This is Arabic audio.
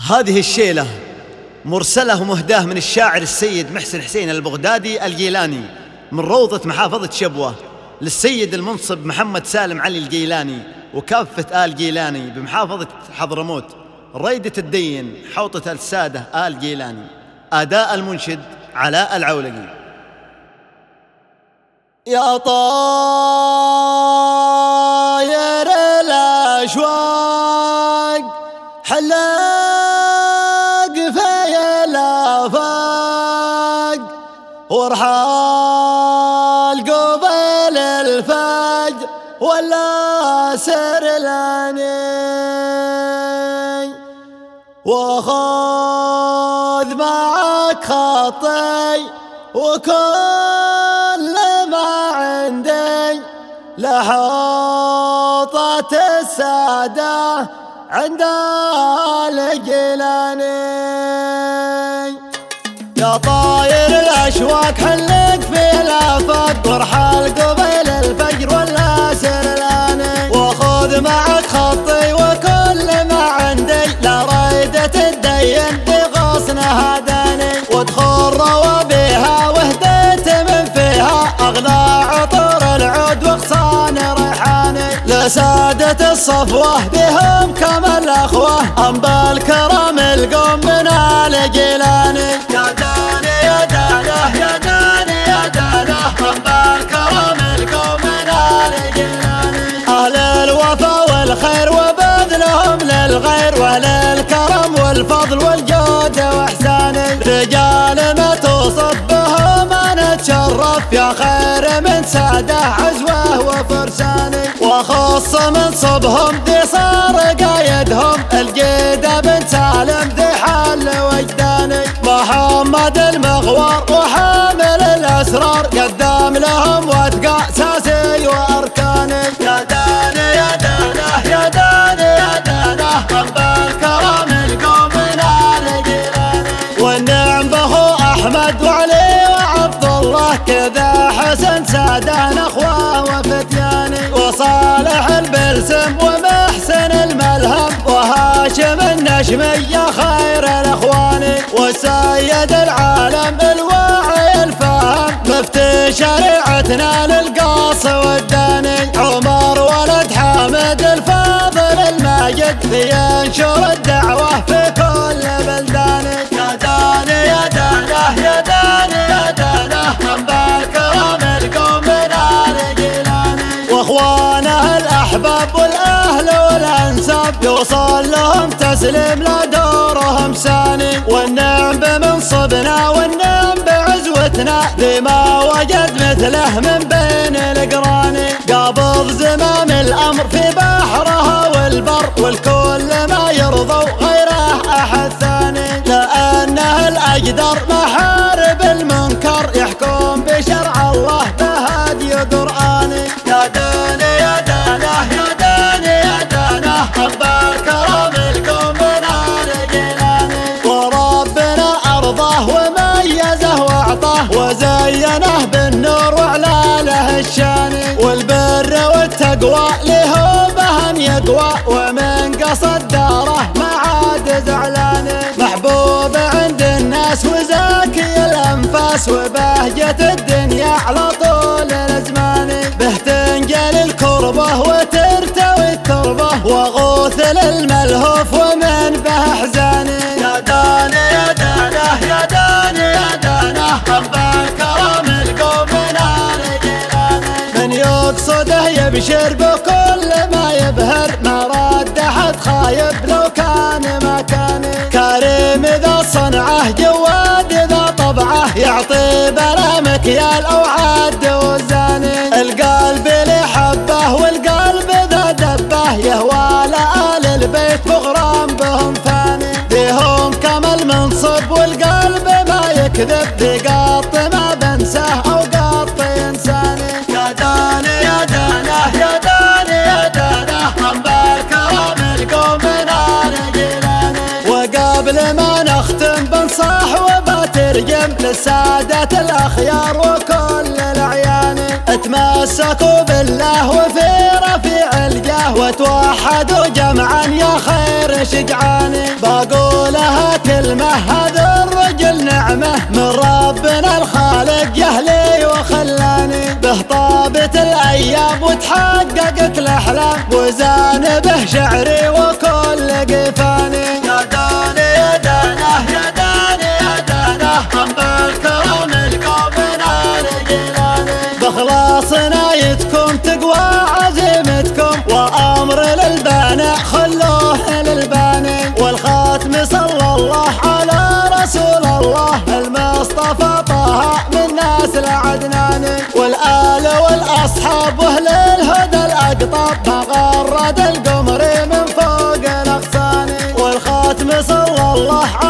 هذه الشيلة مرسلة ومهداة من الشاعر السيد محسن حسين البغدادي الجيلاني من روضة محافظة شبوة للسيد المنصب محمد سالم علي الجيلاني وكافة آل جيلاني بمحافظة حضرموت. ريدة الدين حوطة السادة آل جيلاني. أداء المنشد علاء العولقي. يا طاير الأشواق حلاق في الآفاق وارحال قبل الفجر ولا سرلاني وخذ معك خطي وكل ما عندي لحوطة السادة عند الجيلاني. يا طاير الأشواق حلق في الآفاق وارحل قبل الفجر ولا سرلاني وخذ معك خطي وكل ما عندي لريدة الدين بغصن هداني وادخل روابيها وهديت من فيها أغلى عطر العود وغصان ريحاني لسادة الصفوة بهم كما الأخوة أنبا الكرم القوم من آل جيلاني. يا داني يا دانه يا داني يا دانه أنبا الكرم القوم من آل جيلاني أهل الوفا والخير وبذلهم للغير وأهل الكرم والفضل والجود وإحساني رجال ما توصف بهم أنا أتشرف يا خير من سادة عزوة وفرساني وخص منصبهم ذي صار قايدهم الجيدة بن سالم ذي حل وجداني محمد المغوار وحامل الأسرار قدام لهم واتقى ساسي وأركاني. يا داني يا دانه يا داني يا دانه أنبا الكرم القوم من آل جيلاني والنعم بخو أحمد وعلي وعبد الله كذا حسن سادة نخوة وفتياني وصالح البلسم ومحسن الملهم وهاشم النشمي يا خير الأخواني وسيد العالم الواعي الفهم مفتي شريعتنا للقاص والداني عمر ولد حامد الفاضل الماجد ينشر الدعوة في كل بلداني. يا داني يا دانه يا داني يا دانه أنبا الكرم القوم من آل جيلاني واخوانه الأحباب والأهل والأنساب يوصل لهم تسليم لا دورهم ثاني والنعم بمنصبنا والنعم بعزوتنا ذي ما وجد مثله من بين القراني قابض زمام الأمر في بحرها والبر والكل ما يرضوا غيره أحد ثاني لأنه الأقدر محارب المنكر يحكم بشرع الله بهدي قرآني. يا داني يا دانه يا داني يا دانه أنبا الكرم القوم من آل جيلاني وربنا أرضاه وميزه وأعطاه وزينه بالنور وعلى له الشاني والبر والتقوى له بهم يقوى ومن قصد داره ما عاد زعلاني محبوب عند الناس وزاكي الأنفاس وبهجة الدنيا على طول الأزمان به تنجل الكربة وترتوي التربة وغوث للملهوف ومن به أحزاني. يا داني يا دانه يا داني يا دانه أنبا الكرم القوم من آل جيلاني من يقصده يبشر بكل ما يبهر ما رد أحد خايب لو كان مكاني كريم إذا صنعه جواد إذا طبعه يعطي بلا مكيال أو عد وزاني القلب لحبه والقلب ذا دبه يهوى لآل البيت مغرم بهم ثاني بهم كما المنصب والقلب ما يكذب بقط ما بنساه أو قط إنساني. يا داني يا دانه يا داني يا دانه أنبا الكرم القوم من آل جيلاني وقبل ما نختم بنصاح وبترجم للسادة الأخيار وكل الأعيان اتمسكوا بالله وفي رفيع الجاه وتوحدوا جمعا يا خير شجعاني بقول كلمة هذا الرجل نعمة من ربنا الخالق يهلي وخلاني به طابت الأيام وتحققت الأحلام وزان به شعري وكل قفاني يا داني يا دانه يا داني يا دانه هم بالكرم القومنا الجيلاني بخلاص نايتكم تقوى عزيمتكم وأمر للبانع خلوه للباني والخاتم صلى الله على رسول الله المصطفى طه من ناس العدناني والآل والأصحاب وأهل الهدى الأقطاب ما غرد القمر من فوق الأغصان والخاتم صلى الله